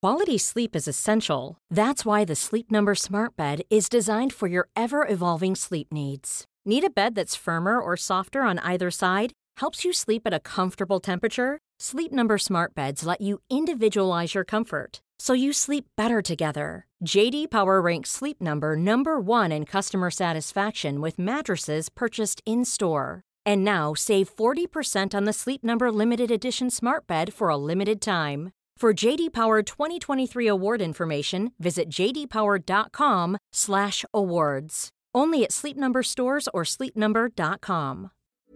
Quality sleep is essential. That's why the Sleep Number Smart Bed is designed for your ever-evolving sleep needs. Need a bed that's firmer or softer on either side? Helps you sleep at a comfortable temperature? Sleep Number Smart Beds let you individualize your comfort, so you sleep better together. J.D. Power ranks Sleep Number number 1 in customer satisfaction with mattresses purchased in-store. And now, save 40% on the Sleep Number Limited Edition Smart Bed for a limited time. For J.D. Power 2023 award information, visit jdpower.com/awards. Only at Sleep Number stores or sleepnumber.com.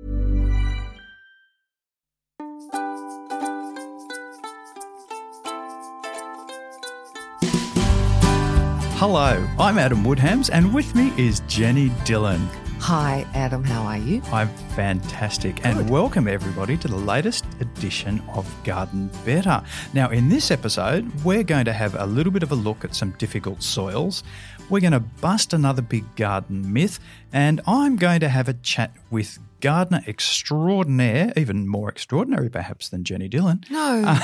Hello, I'm Adam Woodhams, and with me is Jenny Dillon. Hi, Adam. How are you? I'm fantastic. And welcome everybody to the latest edition of Garden Better. Now, in this episode, we're going to have a little bit of a look at some difficult soils. We're going to bust another big garden myth, and I'm going to have a chat with gardener extraordinaire, even more extraordinary perhaps than Jenny Dillon. No.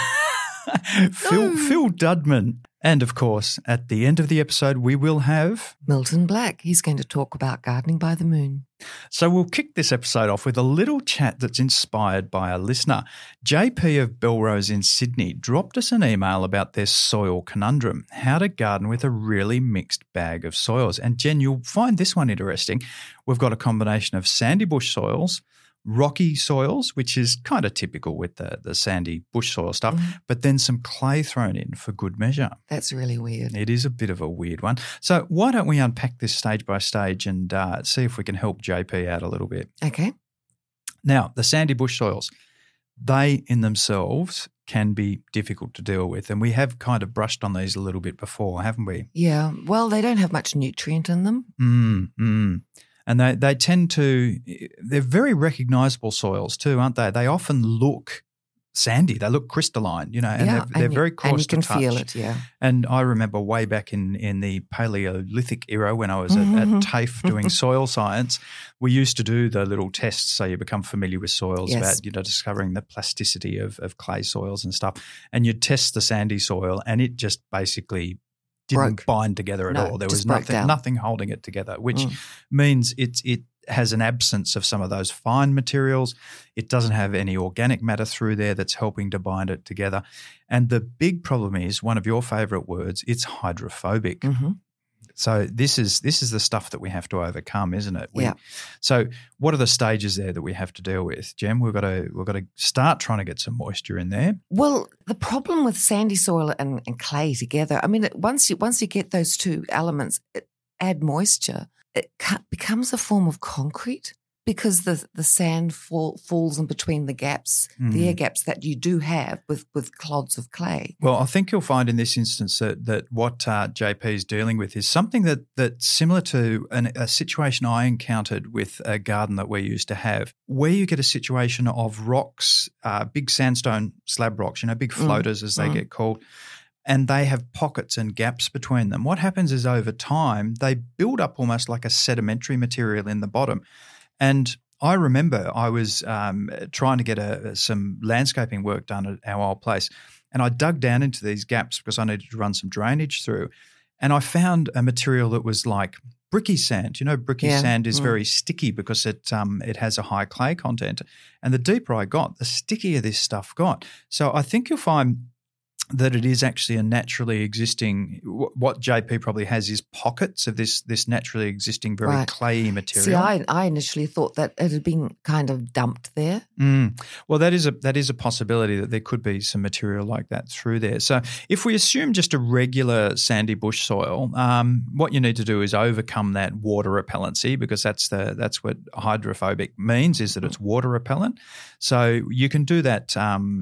Phil Dudman. And of course, at the end of the episode, we will have Milton Black. He's going to talk about gardening by the moon. So we'll kick this episode off with a little chat that's inspired by a listener. JP of Belrose in Sydney dropped us an email about their soil conundrum, how to garden with a really mixed bag of soils. And Jen, you'll find this one interesting. We've got a combination of sandy bush soils, rocky soils, which is kind of typical with the sandy bush soil stuff, but then some clay thrown in for good measure. That's really weird. It is a bit of a weird one. So why don't we unpack this stage by stage and see if we can help JP out a little bit. Okay. Now, the sandy bush soils, they in themselves can be difficult to deal with, and we have kind of brushed on these a little bit before, haven't we? Yeah. Well, they don't have much nutrient in them. And they tend to – they're very recognisable soils too, aren't they? They often look sandy. They look crystalline, and they're very coarse to touch. And you can feel it, yeah. And I remember way back in the Paleolithic era when I was at TAFE doing soil science, we used to do the little tests so you become familiar with soils about, discovering the plasticity of clay soils and stuff. And you'd test the sandy soil and it just basically – didn't bind together at all. There was nothing holding it together, which means it has an absence of some of those fine materials. It doesn't have any organic matter through there that's helping to bind it together. And the big problem is one of your favourite words, it's hydrophobic. Mm-hmm. So this is the stuff that we have to overcome, isn't it? So what are the stages there that we have to deal with, Jem? We've got to start trying to get some moisture in there. Well, the problem with sandy soil and clay together, I mean, once you get those two elements, add moisture, it becomes a form of concrete. Because the sand falls in between the gaps, the air gaps that you do have with clods of clay. Well, I think you'll find in this instance that what JP is dealing with is something that's similar to a situation I encountered with a garden that we used to have, where you get a situation of rocks, big sandstone slab rocks, big floaters as they get called, and they have pockets and gaps between them. What happens is over time they build up almost like a sedimentary material in the bottom. And I remember I was trying to get some landscaping work done at our old place, and I dug down into these gaps because I needed to run some drainage through, and I found a material that was like bricky sand. Bricky sand is very sticky because it has a high clay content, and the deeper I got, the stickier this stuff got. So I think you'll find that it is actually a naturally existing – what JP probably has is pockets of this naturally existing very clayey material. See, I initially thought that it had been kind of dumped there. Well, that is a possibility that there could be some material like that through there. So if we assume just a regular sandy bush soil, what you need to do is overcome that water repellency, because that's what hydrophobic means, is that it's water repellent. So you can do that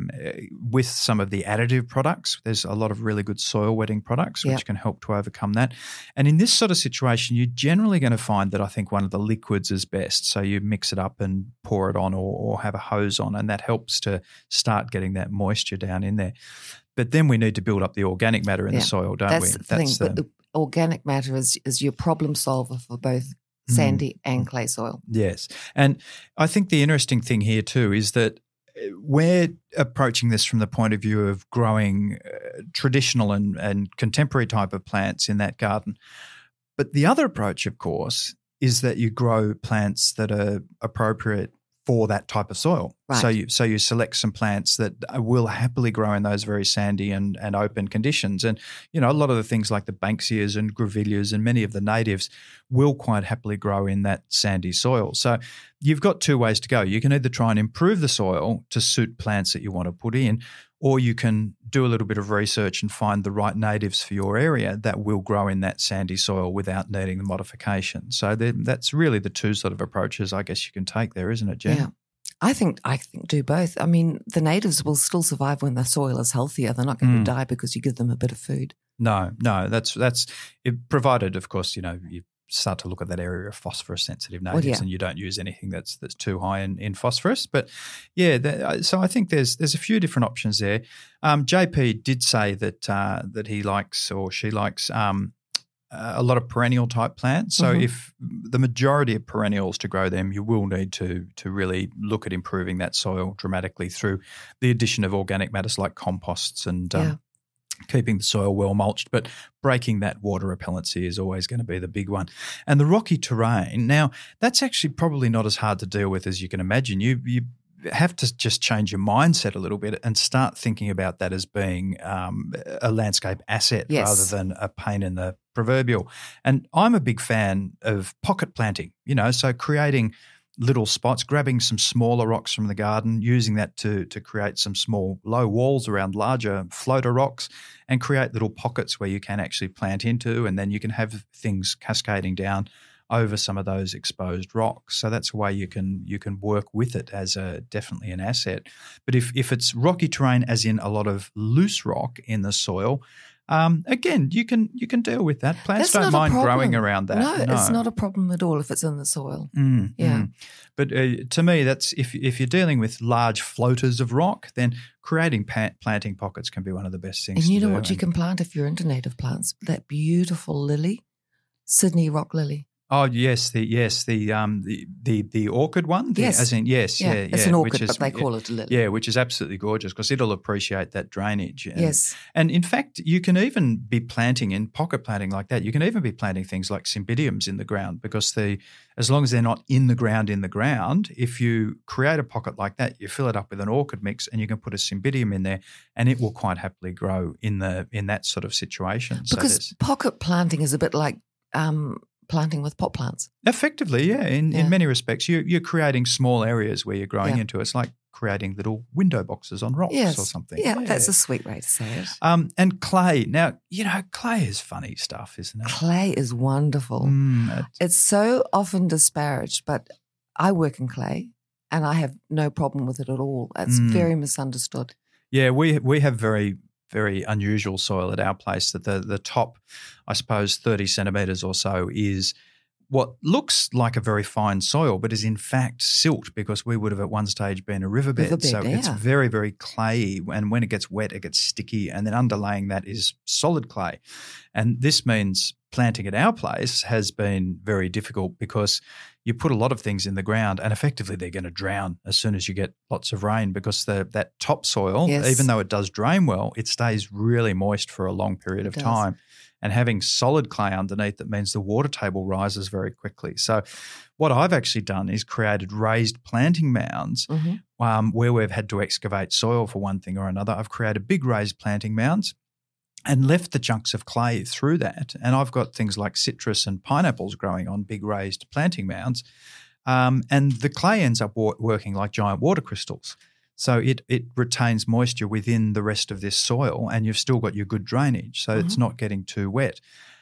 with some of the additive products. There's a lot of really good soil wetting products which can help to overcome that. And in this sort of situation, you're generally going to find that I think one of the liquids is best. So you mix it up and pour it on or have a hose on, and that helps to start getting that moisture down in there. But then we need to build up the organic matter in the soil, don't we? That's the thing. But the organic matter is your problem solver for both sandy and clay soil. Yes. And I think the interesting thing here too is that we're approaching this from the point of view of growing traditional and contemporary type of plants in that garden. But the other approach, of course, is that you grow plants that are appropriate for that type of soil. Right. So you select some plants that will happily grow in those very sandy and open conditions. And, a lot of the things like the Banksias and Grevilleas and many of the natives will quite happily grow in that sandy soil. So you've got two ways to go. You can either try and improve the soil to suit plants that you want to put in, or you can do a little bit of research and find the right natives for your area that will grow in that sandy soil without needing the modification. So that's really the two sort of approaches I guess you can take there, isn't it, Jen? Yeah. I think do both. I mean, the natives will still survive when the soil is healthier. They're not going to die because you give them a bit of food. No, that's it, provided, of course, you start to look at that area of phosphorus sensitive natives and you don't use anything that's too high in phosphorus. But so I think there's a few different options there. JP did say that he likes or she likes a lot of perennial type plants. So if the majority of perennials to grow them, you will need to really look at improving that soil dramatically through the addition of organic matters like composts and keeping the soil well mulched, but breaking that water repellency is always going to be the big one. And the rocky terrain, now that's actually probably not as hard to deal with as you can imagine. You have to just change your mindset a little bit and start thinking about that as being a landscape asset rather than a pain in the proverbial. And I'm a big fan of pocket planting, so creating little spots, grabbing some smaller rocks from the garden, using that to create some small low walls around larger floater rocks and create little pockets where you can actually plant into, and then you can have things cascading down over some of those exposed rocks. So that's a way you can work with it as definitely an asset. But if it's rocky terrain, as in a lot of loose rock in the soil, again, you can deal with that. Plants don't mind growing around that. No, it's not a problem at all if it's in the soil. But to me, that's if you're dealing with large floaters of rock, then creating planting pockets can be one of the best things. And you know what you can plant if you're into native plants? That beautiful lily, Sydney rock lily. Oh yes, the orchid one. As in it's an orchid, but they call it a lily. Yeah, which is absolutely gorgeous because it'll appreciate that drainage. And in fact, you can even be planting in pocket planting like that. You can even be planting things like cymbidiums in the ground because as long as they're not in the ground, if you create a pocket like that, you fill it up with an orchid mix and you can put a cymbidium in there, and it will quite happily grow in that sort of situation. Because pocket planting is a bit like planting with pot plants. Effectively, in many respects. You're creating small areas where you're growing into. It's like creating little window boxes on rocks or something. Yeah, that's a sweet way to say it. And clay. Now, clay is funny stuff, isn't it? Clay is wonderful. It's so often disparaged, but I work in clay and I have no problem with it at all. It's very misunderstood. Yeah, we have very very unusual soil at our place that the top, I suppose, 30 centimetres or so is what looks like a very fine soil but is in fact silt because we would have at one stage been a riverbed. So it's very, very clayey, and when it gets wet it gets sticky, and then underlaying that is solid clay. And this means planting at our place has been very difficult because you put a lot of things in the ground and effectively they're going to drown as soon as you get lots of rain because that topsoil, even though it does drain well, it stays really moist for a long period of time. And having solid clay underneath, that means the water table rises very quickly. So what I've actually done is created raised planting mounds where we've had to excavate soil for one thing or another. I've created big raised planting mounds and left the chunks of clay through that. And I've got things like citrus and pineapples growing on big raised planting mounds. And the clay ends up working like giant water crystals. So it retains moisture within the rest of this soil, and you've still got your good drainage, so it's not getting too wet.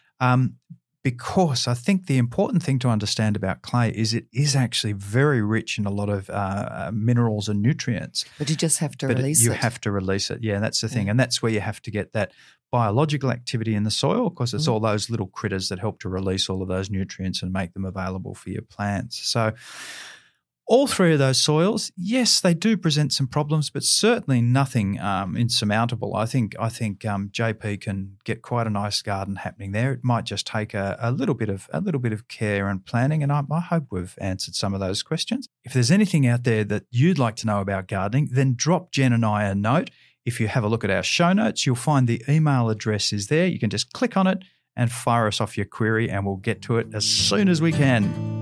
Because I think the important thing to understand about clay is it is actually very rich in a lot of minerals and nutrients. But you just have to release it. You have to release it, that's the thing. And that's where you have to get that biological activity in the soil because it's all those little critters that help to release all of those nutrients and make them available for your plants. So All three of those soils, yes, they do present some problems, but certainly nothing insurmountable. I think JP can get quite a nice garden happening there. It might just take a little bit of care and planning, and I hope we've answered some of those questions. If there's anything out there that you'd like to know about gardening, then drop Jen and I a note. If you have a look at our show notes, you'll find the email address is there. You can just click on it and fire us off your query, and we'll get to it as soon as we can.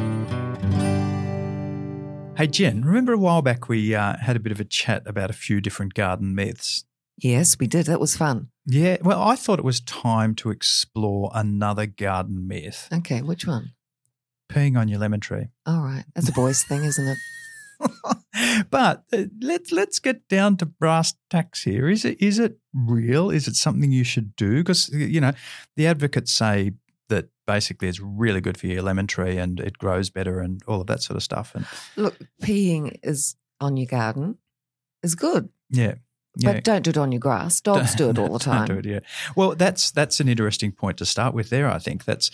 Hey, Jen, remember a while back we had a bit of a chat about a few different garden myths? Yes, we did. That was fun. Yeah, well, I thought it was time to explore another garden myth. Okay, which one? Peeing on your lemon tree. All right. That's a boy's thing, isn't it? But let's get down to brass tacks here. Is it real? Is it something you should do? Because, the advocates say that basically it's really good for your lemon tree and it grows better and all of that sort of stuff. And look, peeing is on your garden is good. Yeah. But don't do it on your grass. Dogs do it all the time. Don't do it, yeah. Well, that's an interesting point to start with there, I think. That's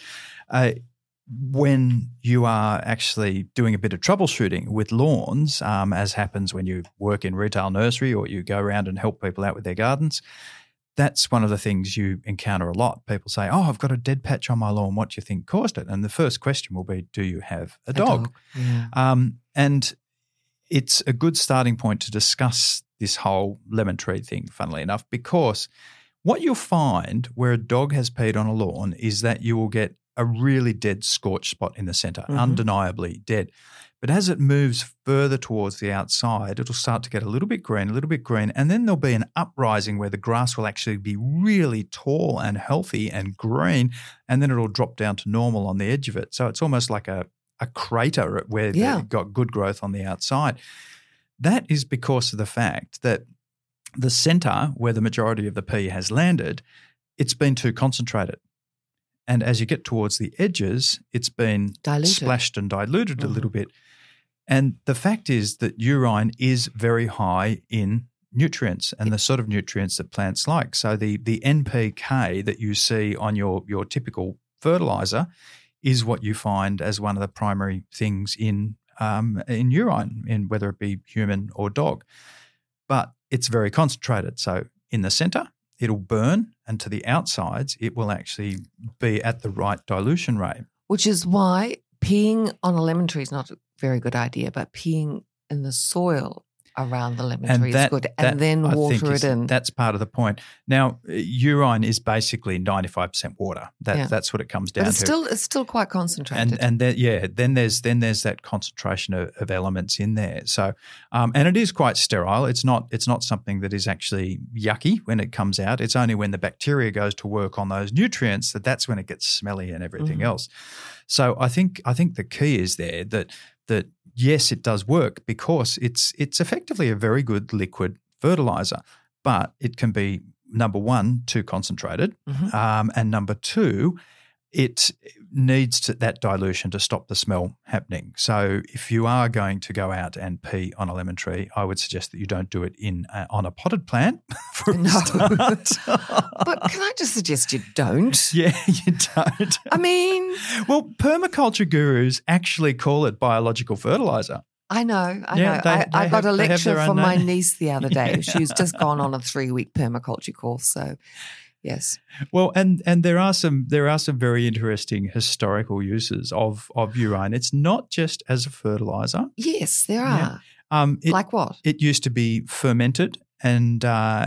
when you are actually doing a bit of troubleshooting with lawns, as happens when you work in retail nursery or you go around and help people out with their gardens. That's one of the things you encounter a lot. People say, oh, I've got a dead patch on my lawn. What do you think caused it? And the first question will be, do you have a dog? Yeah. And it's a good starting point to discuss this whole lemon tree thing, funnily enough, because what you'll find where a dog has peed on a lawn is that you will get a really dead scorched spot in the centre, undeniably dead. But as it moves further towards the outside, it'll start to get a little bit green, and then there'll be an uprising where the grass will actually be really tall and healthy and green, and then it'll drop down to normal on the edge of it. So it's almost like a crater where they've got good growth on the outside. That is because of the fact that the centre where the majority of the pea has landed, it's been too concentrated. And as you get towards the edges, it's been splashed and diluted a little bit. And the fact is that urine is very high in nutrients and the sort of nutrients that plants like. So the NPK that you see on your typical fertilizer is what you find as one of the primary things in urine, in whether it be human or dog. But it's very concentrated. So in the centre, it'll burn, and to the outsides, it will actually be at the right dilution rate. Which is why peeing on a lemon tree is not a very good idea, but peeing in the soil around the lemon tree is good, and then water it in. That's part of the point. Now, urine is basically 95% water. That's what it comes down to. It's still quite concentrated. And then there's that concentration of elements in there. So, and it is quite sterile. It's not something that is actually yucky when it comes out. It's only when the bacteria goes to work on those nutrients that's when it gets smelly and everything else. So I think the key is there that yes, it does work because it's effectively a very good liquid fertilizer, but it can be, number one, too concentrated, and number two, it needs that dilution to stop the smell happening. So if you are going to go out and pee on a lemon tree, I would suggest that you don't do it on a potted plant for a start. But can I just suggest you don't? Yeah, you don't. I mean... Well, permaculture gurus actually call it biological fertilizer. I know. I got a lecture from my niece the other day. She's just gone on a 3-week permaculture course, so... Yes. Well, and there are some very interesting historical uses of urine. It's not just as a fertilizer. Yes, there are. Like what? It used to be fermented and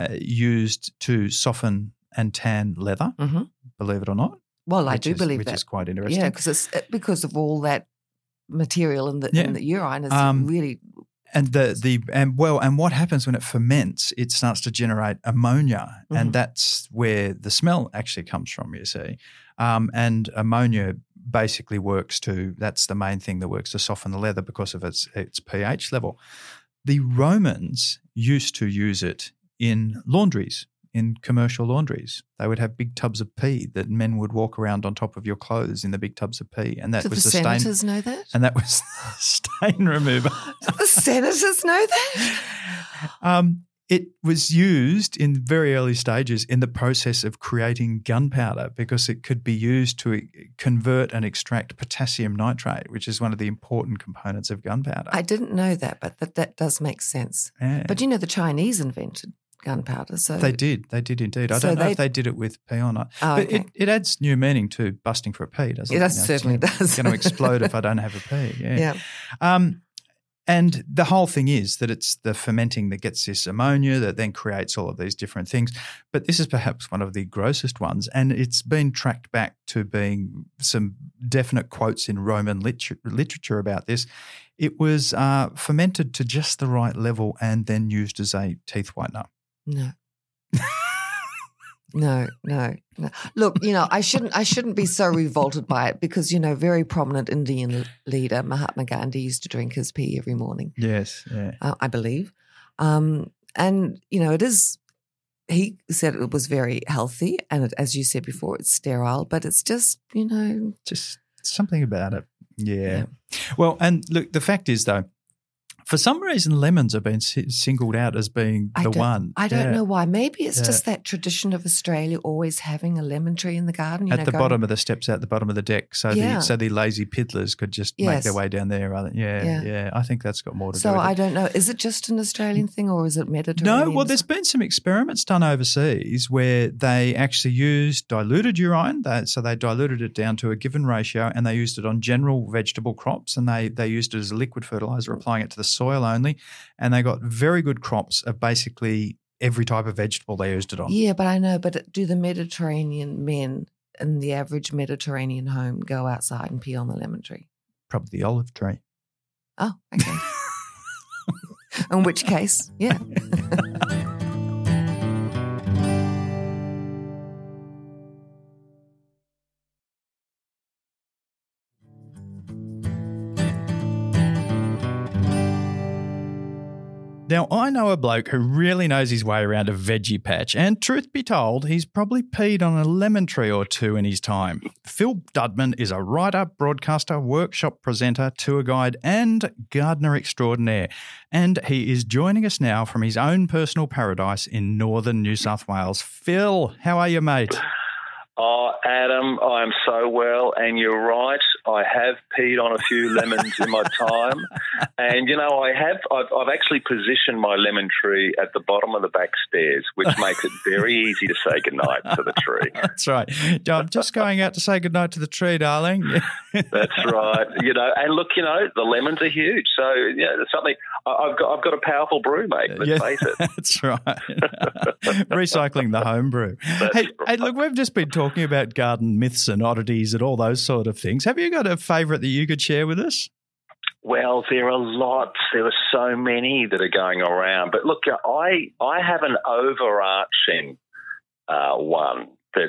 used to soften and tan leather. Believe it or not. Well, I do believe that, which is quite interesting. Yeah, because of all that material in the urine is really. And and what happens when it ferments? It starts to generate ammonia, and that's where the smell actually comes from. You see, and ammonia basically that's the main thing that works to soften the leather because of its pH level. The Romans used to use it in laundries, in commercial laundries. They would have big tubs of pee that men would walk around on top of your clothes in the big tubs of pee. And that was the stain. Did the senators know that? And that was stain remover. Did the senators know that? It was used in very early stages in the process of creating gunpowder because it could be used to convert and extract potassium nitrate, which is one of the important components of gunpowder. I didn't know that, but that does make sense. Yeah. But, the Chinese invented gunpowder. So They did indeed. I don't know if they did it with pea or not. Oh, but okay. it adds new meaning to busting for a pea, doesn't it? That certainly does. It's going to explode if I don't have a pea. Yeah. And the whole thing is that it's the fermenting that gets this ammonia that then creates all of these different things. But this is perhaps one of the grossest ones, and it's been tracked back to being some definite quotes in Roman literature about this. It was fermented to just the right level and then used as a teeth whitener. No. No. Look, I shouldn't be so revolted by it because, very prominent Indian leader Mahatma Gandhi used to drink his pee every morning. Yes, yeah. I believe. And, it is, he said it was very healthy and as you said before, it's sterile, but it's just, Just something about it. Yeah. Well, and look, the fact is though, for some reason, lemons have been singled out as being the one. I don't know why. Maybe it's just that tradition of Australia always having a lemon tree in the garden. At the bottom of the steps, out the bottom of the deck, so the lazy piddlers could just make their way down there. Rather, I think that's got more to do with it. So I don't know. Is it just an Australian thing or is it Mediterranean? No, well, there's been some experiments done overseas where they actually used diluted urine. So they diluted it down to a given ratio and they used it on general vegetable crops and they used it as a liquid fertilizer, applying it to the soil only, and they got very good crops of basically every type of vegetable they used it on. Yeah, but I know, but do the Mediterranean men in the average Mediterranean home go outside and pee on the lemon tree? Probably the olive tree. Oh, okay. In which case, yeah. Now, I know a bloke who really knows his way around a veggie patch, and truth be told, he's probably peed on a lemon tree or two in his time. Phil Dudman is a writer, broadcaster, workshop presenter, tour guide, and gardener extraordinaire. And he is joining us now from his own personal paradise in northern New South Wales. Phil, how are you, mate? Oh, Adam, I am so well, and you're right. I have peed on a few lemons in my time, and I've actually positioned my lemon tree at the bottom of the back stairs, which makes it very easy to say goodnight to the tree. That's right. I'm just going out to say goodnight to the tree, darling. That's right. And look, the lemons are huge, so there's something. I've got a powerful brew, mate. Let's face it. That's right. Recycling the home brew. Hey, look, we've just been talking about garden myths and oddities and all those sort of things. Have you got a favourite that you could share with us? Well, there are lots. There are so many that are going around. But look, I have an overarching one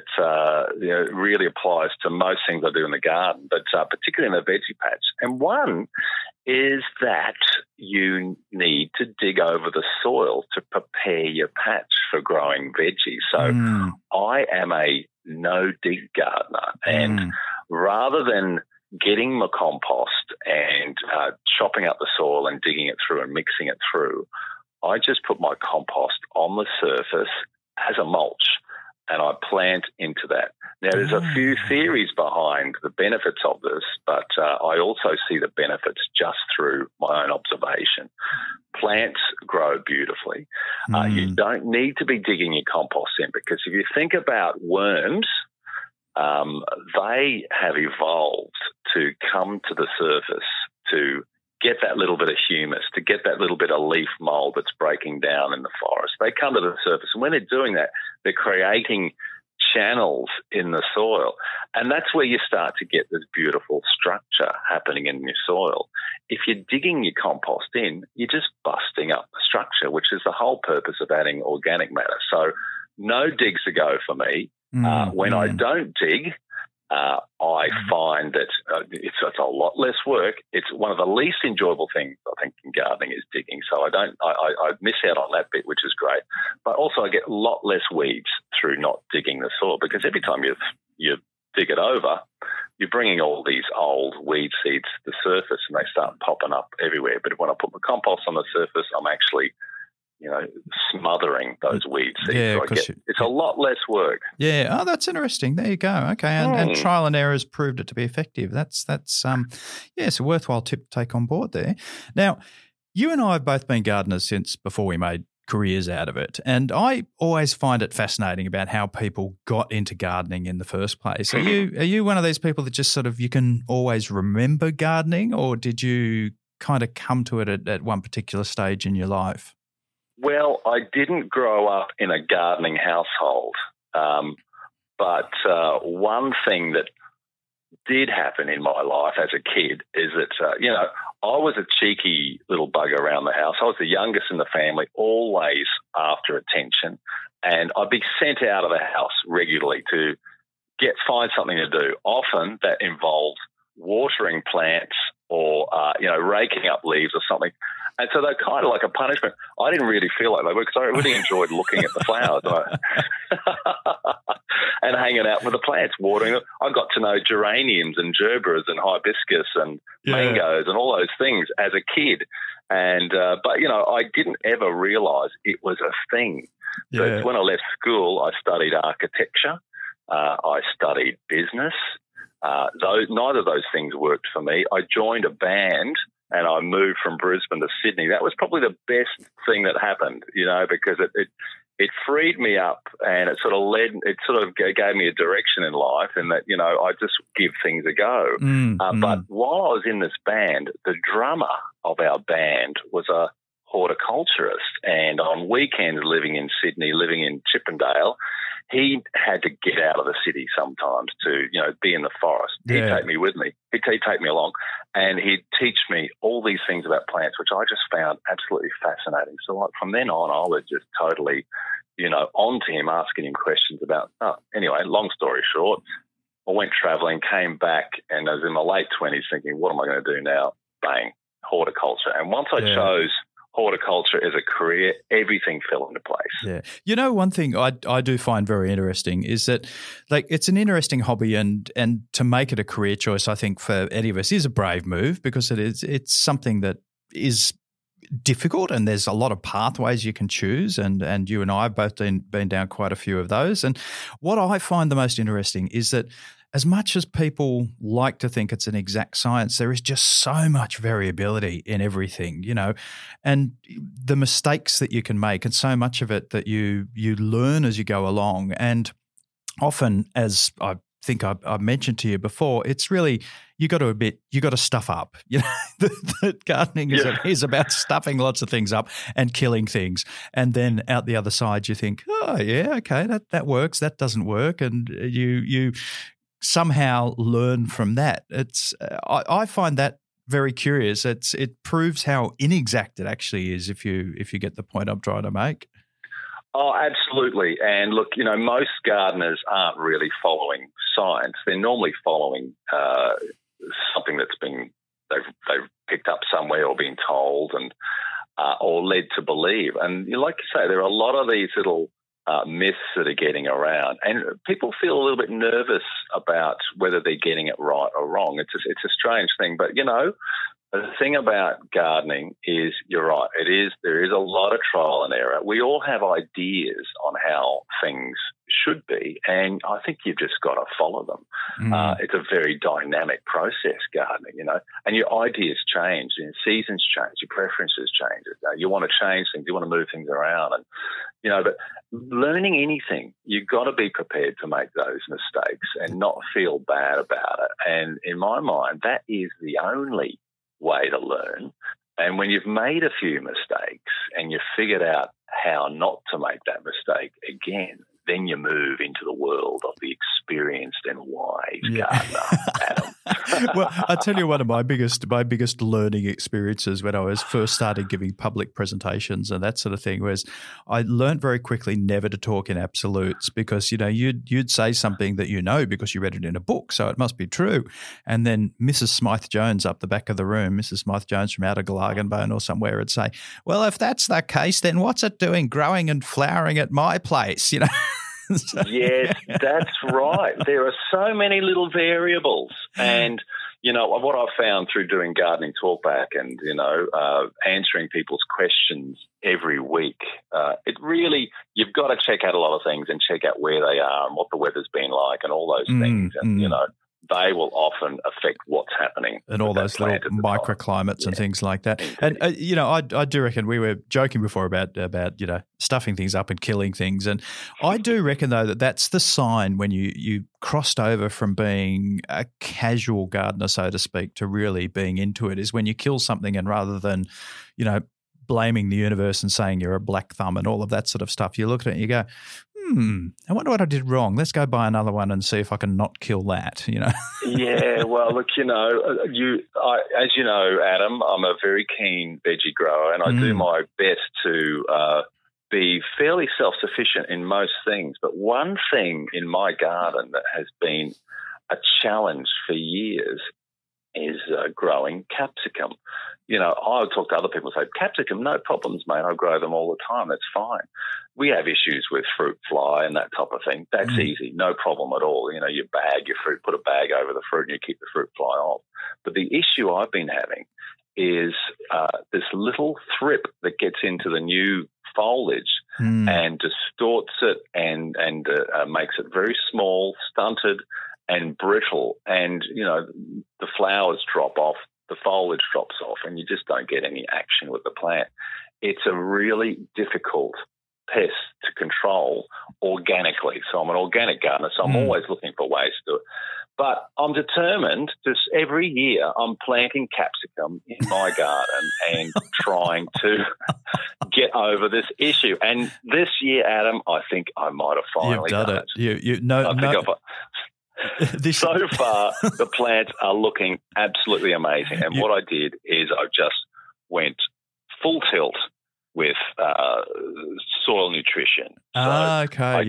that really applies to most things I do in the garden, but particularly in the veggie patch. And one is that you need to dig over the soil to prepare your patch for growing veggies. So I am a no-dig gardener, and rather than getting my compost and chopping up the soil and digging it through and mixing it through, I just put my compost on the surface as a mulch, and I plant into that. Now, there's a few theories behind the benefits of this, but I also see the benefits just through my own observation. Plants grow beautifully. You don't need to be digging your compost in, because if you think about worms, they have evolved to come to the surface to get that little bit of humus, to get that little bit of leaf mold that's breaking down in the forest. They come to the surface, and when they're doing that, they're creating channels in the soil. And that's where you start to get this beautiful structure happening in your soil. If you're digging your compost in, you're just busting up the structure, which is the whole purpose of adding organic matter. So no digs a go for me. When I don't dig, I find that it's a lot less work. It's one of the least enjoyable things, I think, in gardening is digging. So I miss out on that bit, which is great. But also I get a lot less weeds through not digging the soil, because every time you dig it over, you're bringing all these old weed seeds to the surface and they start popping up everywhere. But when I put my compost on the surface, I'm actually smothering those weed seeds. Yeah, so it's a lot less work. Yeah. Oh, that's interesting. There you go. Okay. And trial and error has proved it to be effective. That's it's a worthwhile tip to take on board there. Now, you and I have both been gardeners since before we made careers out of it. And I always find it fascinating about how people got into gardening in the first place. Are you one of these people that just sort of you can always remember gardening, or did you kind of come to it at one particular stage in your life? Well, I didn't grow up in a gardening household, but one thing that did happen in my life as a kid is that, I was a cheeky little bugger around the house. I was the youngest in the family, always after attention, and I'd be sent out of the house regularly to find something to do. Often that involved watering plants or, raking up leaves or something. And so they're kind of like a punishment. I didn't really feel like they were because I really enjoyed looking at the flowers and hanging out with the plants, watering them. I got to know geraniums and gerberas and hibiscus and mangoes and all those things as a kid. And but I didn't ever realise it was a thing. Yeah. So when I left school, I studied architecture. I studied business. Neither of those things worked for me. I joined a band and I moved from Brisbane to Sydney. That was probably the best thing that happened, because it freed me up and it sort of gave me a direction in life, and that, I just give things a go. But while I was in this band, the drummer of our band was a horticulturist, and on weekends living in Sydney, living in Chippendale, he had to get out of the city sometimes to, be in the forest. Yeah. He'd take me with me. He'd take me along, and he'd teach me all these things about plants, which I just found absolutely fascinating. So like from then on, I was just totally, on to him, asking him questions about, anyway, long story short, I went travelling, came back, and I was in my late 20s thinking, what am I going to do now? Bang, horticulture. And once I chose horticulture as a career, everything fell into place. Yeah. One thing I do find very interesting is that, like, it's an interesting hobby, and to make it a career choice, I think for any of us is a brave move, because it's something that is difficult, and there's a lot of pathways you can choose, and you and I have both been down quite a few of those. And what I find the most interesting is that as much as people like to think it's an exact science, there is just so much variability in everything, and the mistakes that you can make, and so much of it that you learn as you go along. And often, as I think I've mentioned to you before, it's really, you got to stuff up. That gardening is about stuffing lots of things up and killing things. And then out the other side, you think, oh yeah, okay, that works, that doesn't work. And you somehow learn from that. I find that very curious. It proves how inexact it actually is if you get the point I'm trying to make. Oh, absolutely. And look, most gardeners aren't really following science. They're normally following something that's been they've picked up somewhere or been told and or led to believe. And like you say, there are a lot of these little myths that are getting around, and people feel a little bit nervous about whether they're getting it right or wrong. It's a strange thing, but the thing about gardening is, you're right, there is a lot of trial and error. We all have ideas on how things should be, and I think you've just got to follow them. It's a very dynamic process, gardening, and your ideas change, and seasons change, your preferences change. You want to change things, you want to move things around, and but learning anything, you've got to be prepared to make those mistakes and not feel bad about it. And in my mind, that is the only way to learn. And when you've made a few mistakes and you've figured out how not to make that mistake again, then you move into the world of the experienced and wise gardener, Adam. Well, I tell you, one of my biggest learning experiences when I was first started giving public presentations and that sort of thing was I learned very quickly never to talk in absolutes, because you'd say something that because you read it in a book, so it must be true. And then Mrs. Smythe-Jones up the back of the room, Mrs. Smythe-Jones from out of Glargenbone or somewhere, would say, "Well, if that's the case, then what's it doing growing and flowering at my place?" Yes, that's right. There are so many little variables, and what I've found through doing Gardening Talkback and, answering people's questions every week, you've got to check out a lot of things and check out where they are and what the weather's been like and all those things. And, they will often affect what's happening. And all those little microclimates and things like that. Indeed. And, I do reckon we were joking before about stuffing things up and killing things. And I do reckon, though, that that's the sign when you crossed over from being a casual gardener, so to speak, to really being into it, is when you kill something and rather than, blaming the universe and saying you're a black thumb and all of that sort of stuff, you look at it and you go, I wonder what I did wrong. Let's go buy another one and see if I can not kill that, Yeah, well, look, as you know, Adam, I'm a very keen veggie grower and I do my best to be fairly self-sufficient in most things. But one thing in my garden that has been a challenge for years is growing capsicum. I would talk to other people and say, capsicum, no problems, mate. I grow them all the time. That's fine. We have issues with fruit fly and that type of thing. That's easy. No problem at all. You bag your fruit, put a bag over the fruit and you keep the fruit fly off. But the issue I've been having is this little thrip that gets into the new foliage and distorts it and makes it very small, stunted and brittle. And, the flowers drop off, the foliage drops off, and you just don't get any action with the plant. It's a really difficult pest to control organically. So I'm an organic gardener, so I'm always looking for ways to do it. But I'm determined, just every year I'm planting capsicum in my garden and trying to get over this issue. And this year, Adam, I think I might have finally done it. So far, the plants are looking absolutely amazing. And what I did is I just went full tilt with soil nutrition. So I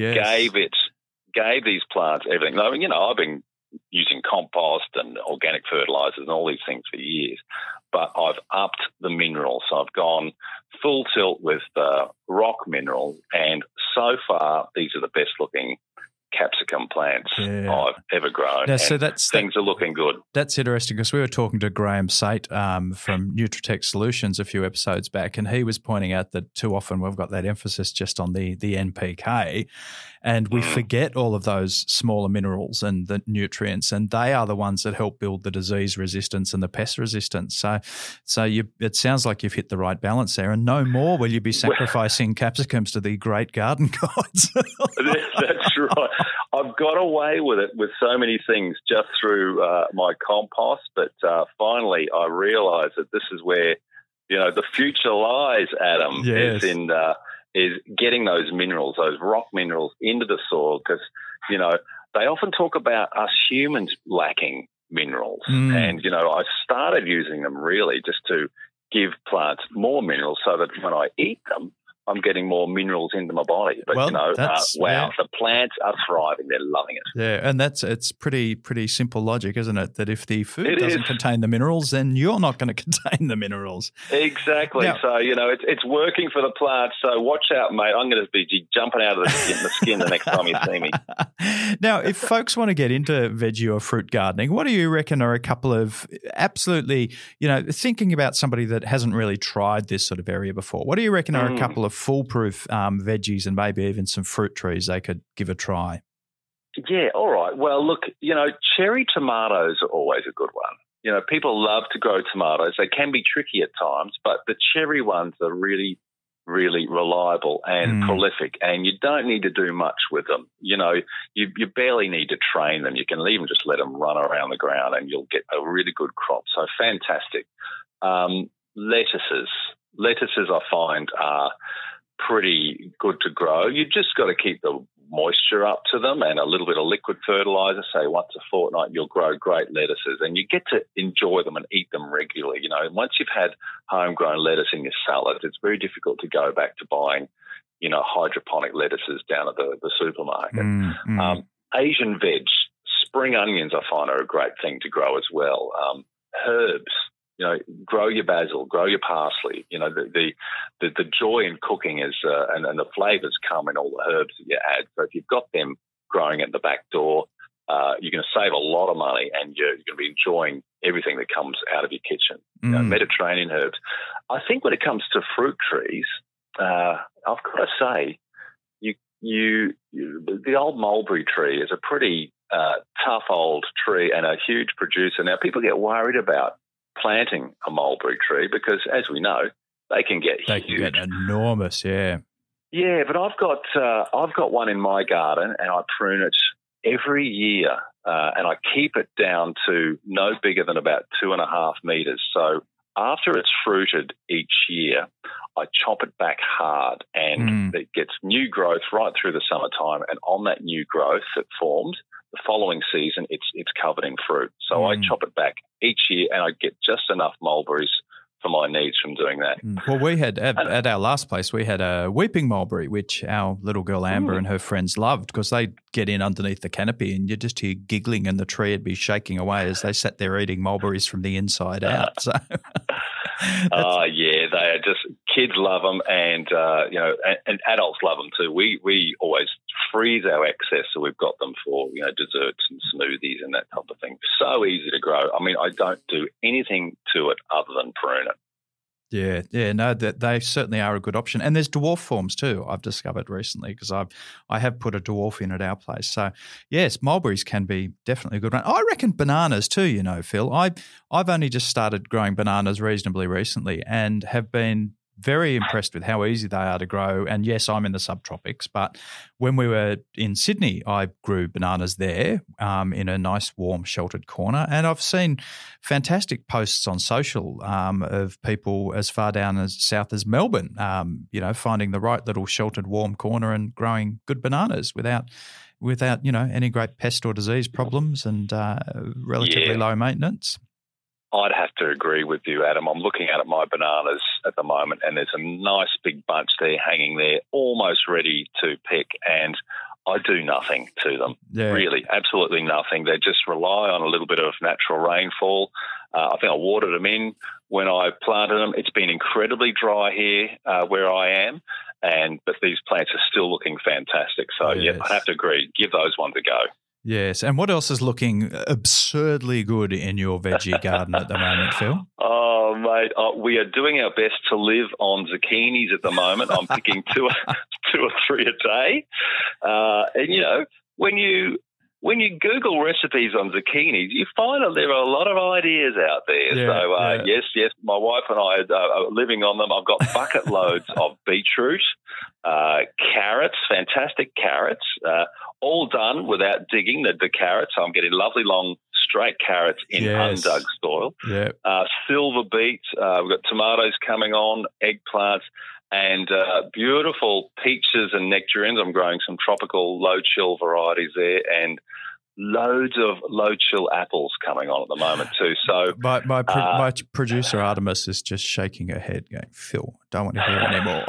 gave these plants everything. I've been using compost and organic fertilizers and all these things for years, but I've upped the minerals. So I've gone full tilt with rock minerals, and so far these are the best looking capsicum plants I've ever grown. Now, so things are looking good. That's interesting because we were talking to Graham Sate from Nutritech Solutions a few episodes back, and he was pointing out that too often we've got that emphasis just on the NPK, and we forget all of those smaller minerals and the nutrients, and they are the ones that help build the disease resistance and the pest resistance. So it sounds like you've hit the right balance there, and no more will you be sacrificing capsicums to the great garden gods. That's right. I've got away with it with so many things just through my compost, but finally I realised that this is where the future lies, Adam. Yes. Is getting those minerals, those rock minerals, into the soil, because they often talk about us humans lacking minerals, and I started using them really just to give plants more minerals so that when I eat them, I'm getting more minerals into my body. But, the plants are thriving. They're loving it. Yeah, and it's pretty simple logic, isn't it? That if the food doesn't contain the minerals, then you're not going to contain the minerals. Exactly. Now, so, it's working for the plants. So watch out, mate. I'm going to be jumping out of the skin the next time you see me. Now, if folks want to get into veggie or fruit gardening, what do you reckon are a couple of absolutely, thinking about somebody that hasn't really tried this sort of area before, what do you reckon are a couple of foolproof veggies and maybe even some fruit trees they could give a try? Yeah, all right. Well, look, cherry tomatoes are always a good one. People love to grow tomatoes. They can be tricky at times, but the cherry ones are really, really reliable and prolific, and you don't need to do much with them. You barely need to train them. You can even just let them run around the ground and you'll get a really good crop. So fantastic. Lettuces I find are pretty good to grow. You just got to keep the moisture up to them and a little bit of liquid fertilizer, say once a fortnight, you'll grow great lettuces, and you get to enjoy them and eat them regularly. Once you've had homegrown lettuce in your salad, it's very difficult to go back to buying, hydroponic lettuces down at the supermarket. Asian veg, spring onions I find are a great thing to grow as well. Herbs, grow your basil, grow your parsley. The joy in cooking is, and the flavours come in all the herbs that you add. So if you've got them growing at the back door, you're going to save a lot of money, and you're going to be enjoying everything that comes out of your kitchen. You know, Mediterranean herbs. I think when it comes to fruit trees, I've got to say, the old mulberry tree is a pretty tough old tree and a huge producer. Now, people get worried about planting a mulberry tree because, as we know, they can get huge. They can get enormous, yeah. Yeah, but I've got one in my garden, and I prune it every year, and I keep it down to no bigger than about 2.5 meters. So after it's fruited each year, I chop it back hard, and it gets new growth right through the summertime. And on that new growth that formed, the following season, it's covered in fruit. So I chop it back each year, and I get just enough mulberries for my needs from doing that. Well, we had at our last place, we had a weeping mulberry, which our little girl Amber and her friends loved because they'd get in underneath the canopy and you'd just hear giggling and the tree would be shaking away as they sat there eating mulberries from the inside out. So, yeah, they are just, kids love them, and and adults love them too. We always freeze our excess, so we've got them for desserts and smoothies and that type of thing. So easy to grow. I mean, I don't do anything to it other than prune it. Yeah, no, they certainly are a good option. And there's dwarf forms too, I've discovered recently, because I have put a dwarf in at our place. So, yes, mulberries can be definitely a good one. I reckon bananas too, Phil. I've only just started growing bananas reasonably recently and have been very impressed with how easy they are to grow. And yes, I'm in the subtropics, but when we were in Sydney, I grew bananas there in a nice, warm, sheltered corner. And I've seen fantastic posts on social of people as far down as south as Melbourne, finding the right little sheltered, warm corner and growing good bananas without any great pest or disease problems and relatively low maintenance. I'd have to agree with you, Adam. I'm looking at my bananas at the moment, and there's a nice big bunch there hanging there, almost ready to pick, and I do nothing to them, really, absolutely nothing. They just rely on a little bit of natural rainfall. I think I watered them in when I planted them. It's been incredibly dry here where I am, but these plants are still looking fantastic. So, I have to agree. Give those ones a go. Yes. And what else is looking absurdly good in your veggie garden at the moment, Phil? Oh, mate, we are doing our best to live on zucchinis at the moment. I'm picking two or three a day. And, when you Google recipes on zucchinis, you find that there are a lot of ideas out there. Yes, my wife and I are living on them. I've got bucket loads of beetroot, carrots, fantastic carrots, all done without digging the carrots. I'm getting lovely long straight carrots in undug soil. Silver beets. We've got tomatoes coming on, eggplants, and beautiful peaches and nectarines. I'm growing some tropical low-chill varieties there, and loads of low-chill apples coming on at the moment too. So my producer Artemis is just shaking her head going, Phil, don't want to hear anymore.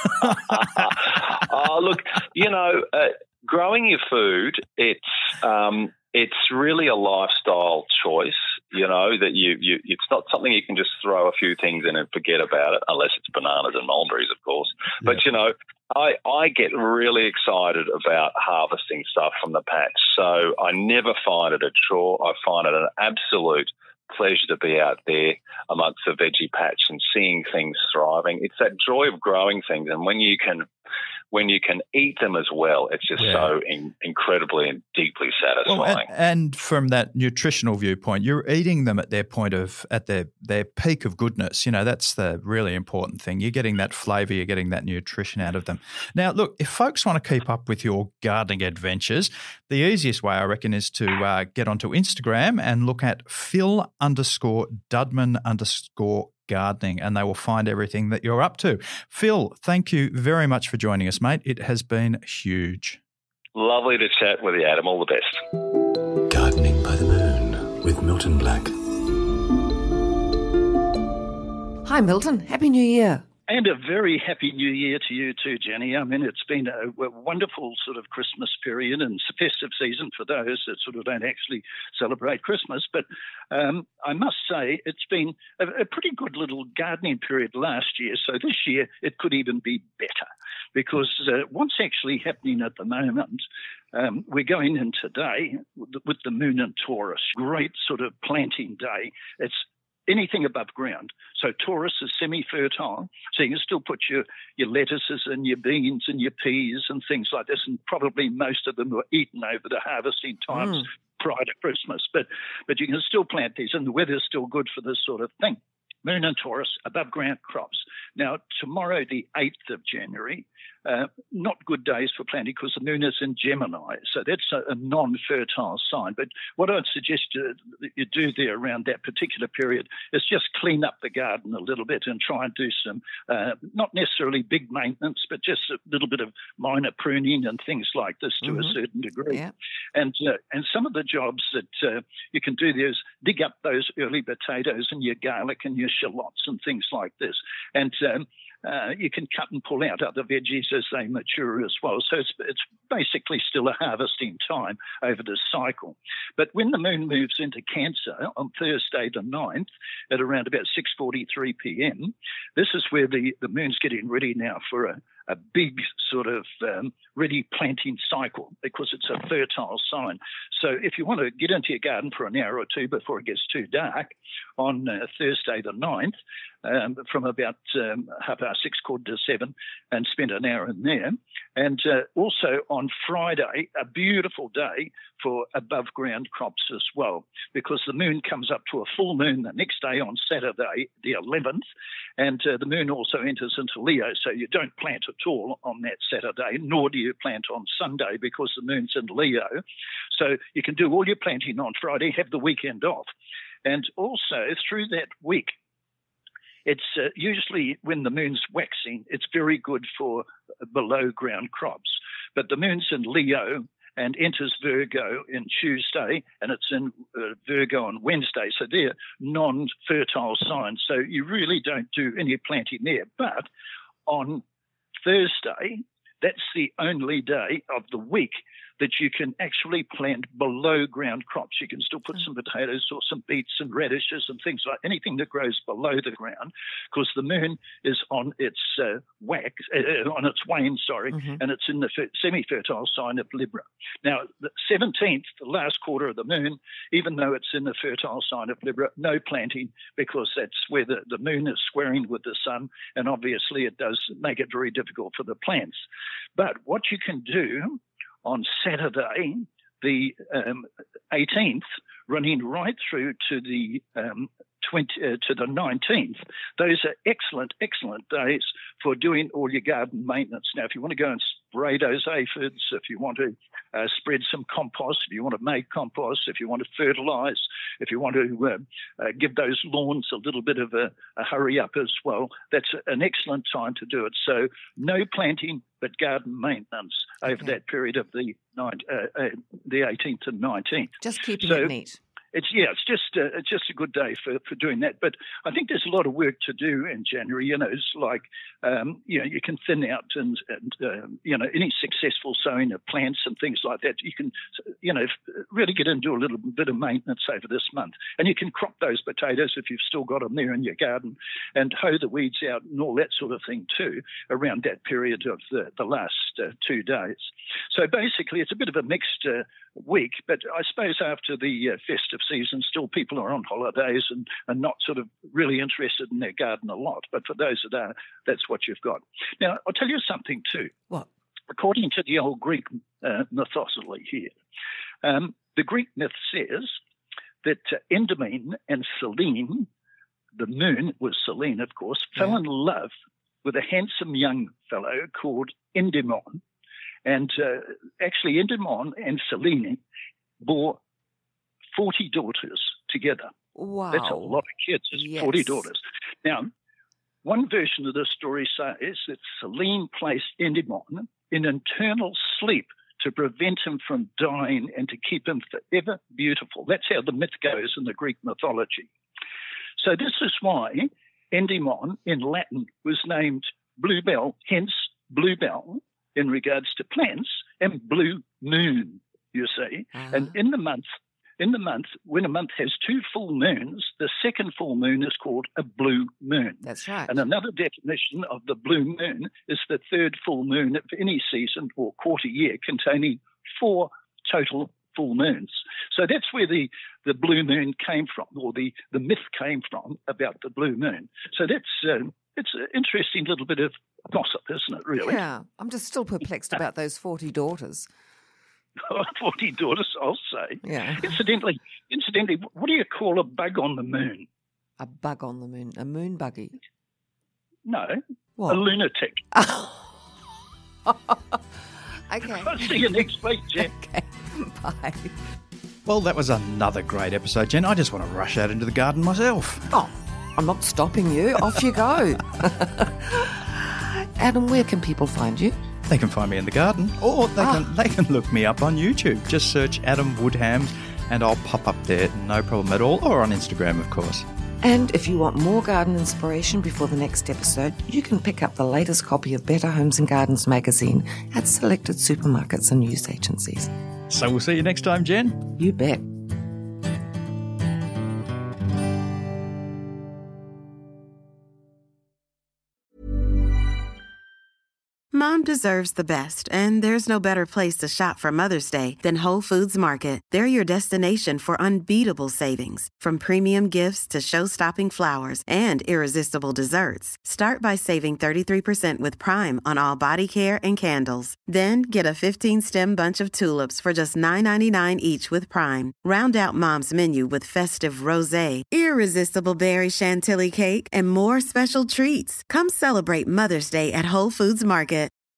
Look, growing your food, it's really a lifestyle choice. That it's not something you can just throw a few things in and forget about it, unless it's bananas and mulberries, of course. But I get really excited about harvesting stuff from the patch, so I never find it a chore. I find it an absolute pleasure to be out there amongst the veggie patch and seeing things thriving. It's that joy of growing things, and when you can eat them as well, it's just so incredibly and deeply satisfying. Well, and from that nutritional viewpoint, you're eating them at their their peak of goodness. That's the really important thing. You're getting that flavour, you're getting that nutrition out of them. Now, look, if folks want to keep up with your gardening adventures, the easiest way, I reckon, is to get onto Instagram and look at Phil_Dudman_gardening, and they will find everything that you're up to. Phil, thank you very much for joining us, mate. It has been huge. Lovely to chat with you, Adam. All the best. Gardening by the Moon with Milton Black. Hi, Milton. Happy New Year. And a very happy New Year to you too, Jenny. I mean, it's been a wonderful sort of Christmas period and festive season for those that sort of don't actually celebrate Christmas. But I must say it's been a pretty good little gardening period last year. So this year it could even be better, because what's actually happening at the moment, we're going in today. with the moon in Taurus. Great sort of planting day. It's anything above ground. So Taurus is semi-fertile, so you can still put your lettuces and your beans and your peas and things like this, and probably most of them were eaten over the harvesting times prior to Christmas. But you can still plant these, and the weather's still good for this sort of thing. Moon and Taurus, above ground crops. Now, tomorrow, the 8th of January, not good days for planting because the moon is in Gemini. So that's a non-fertile sign. But what I'd suggest you do there around that particular period is just clean up the garden a little bit and try and do some, not necessarily big maintenance, but just a little bit of minor pruning and things like this to a certain degree. Yeah. And some of the jobs that you can do there is dig up those early potatoes and your garlic and your shallots and things like this. And you can cut and pull out other veggies as they mature as well. So it's basically still a harvesting time over this cycle. But when the moon moves into Cancer on Thursday the 9th at around about 6:43 p.m., this is where the moon's getting ready now for a big sort of ready planting cycle because it's a fertile sign. So if you want to get into your garden for an hour or two before it gets too dark on Thursday the 9th, from about 6:30, 7:15, and spend an hour in there. And also on Friday, a beautiful day for above ground crops as well, because the moon comes up to a full moon the next day on Saturday, the 11th, and the moon also enters into Leo, so you don't plant at all on that Saturday, nor do you plant on Sunday because the moon's in Leo. So you can do all your planting on Friday, have the weekend off. And also through that week, it's usually when the moon's waxing, it's very good for below ground crops. But the moon's in Leo and enters Virgo in Tuesday, and it's in Virgo on Wednesday. So they're non-fertile signs. So you really don't do any planting there. But on Thursday, that's the only day of the week that you can actually plant below ground crops. You can still put some potatoes or some beets and radishes and things like anything that grows below the ground, because the moon is on its on its wane, and it's in the semi-fertile sign of Libra. Now, the 17th, the last quarter of the moon, even though it's in the fertile sign of Libra, no planting, because that's where the moon is squaring with the sun, and obviously it does make it very difficult for the plants. But what you can do on Saturday, the 18th, running right through to the 19th, those are excellent days for doing all your garden maintenance. Now, if you want to go and spray those aphids, if you want to spread some compost, if you want to make compost, if you want to fertilize, if you want to give those lawns a little bit of a hurry up as well, that's an excellent time to do it. So no planting, but garden maintenance over that period of the 18th and 19th. Just keeping it neat. It's just a good day for doing that. But I think there's a lot of work to do in January. It's like you can thin out and any successful sowing of plants and things like that. You can really get into a little bit of maintenance over this month, and you can crop those potatoes if you've still got them there in your garden, and hoe the weeds out and all that sort of thing too around that period of the last 2 days. So basically, it's a bit of a mixed week, but I suppose after the festive season, still people are on holidays and not sort of really interested in their garden a lot. But for those that are, that's what you've got. Now, I'll tell you something too. What? According to the old Greek mythology here, the Greek myth says that Endymion and Selene, the moon was Selene, of course, fell in love with a handsome young fellow called Endymion. And actually, Endymion and Selene bore 40 daughters together. Wow. That's a lot of kids. It's 40 daughters. Now, one version of the story says that Selene placed Endymion in internal sleep to prevent him from dying and to keep him forever beautiful. That's how the myth goes in the Greek mythology. So this is why Endymion in Latin was named Bluebell, hence Bluebell, in regards to plants, and blue moon, you see. And in the month, when a month has 2 full moons, the second full moon is called a blue moon. That's right. And another definition of the blue moon is the third full moon of any season or quarter year containing 4 total full moons. So that's where the blue moon came from, or the myth came from about the blue moon. So that's it's an interesting little bit of gossip, isn't it, really? Yeah, I'm just still perplexed about those 40 daughters. 40 daughters, I'll say. Yeah. Incidentally, what do you call a bug on the moon? A bug on the moon, a moon buggy. No, What? a lunatic. Okay. I'll see you next week, Jen. Okay, bye. Well, that was another great episode, Jen. I just want to rush out into the garden myself. Oh, I'm not stopping you. Off you go. Adam, where can people find you? They can find me in the garden, or they can look me up on YouTube. Just search Adam Woodhams and I'll pop up there, no problem at all, or on Instagram, of course. And if you want more garden inspiration before the next episode, you can pick up the latest copy of Better Homes and Gardens magazine at selected supermarkets and news agencies. So we'll see you next time, Jen. You bet. Mom deserves the best, and there's no better place to shop for Mother's Day than Whole Foods Market. They're your destination for unbeatable savings, from premium gifts to show-stopping flowers and irresistible desserts. Start by saving 33% with Prime on all body care and candles. Then get a 15-stem bunch of tulips for just $9.99 each with Prime. Round out Mom's menu with festive rosé, irresistible berry chantilly cake, and more special treats. Come celebrate Mother's Day at Whole Foods Market.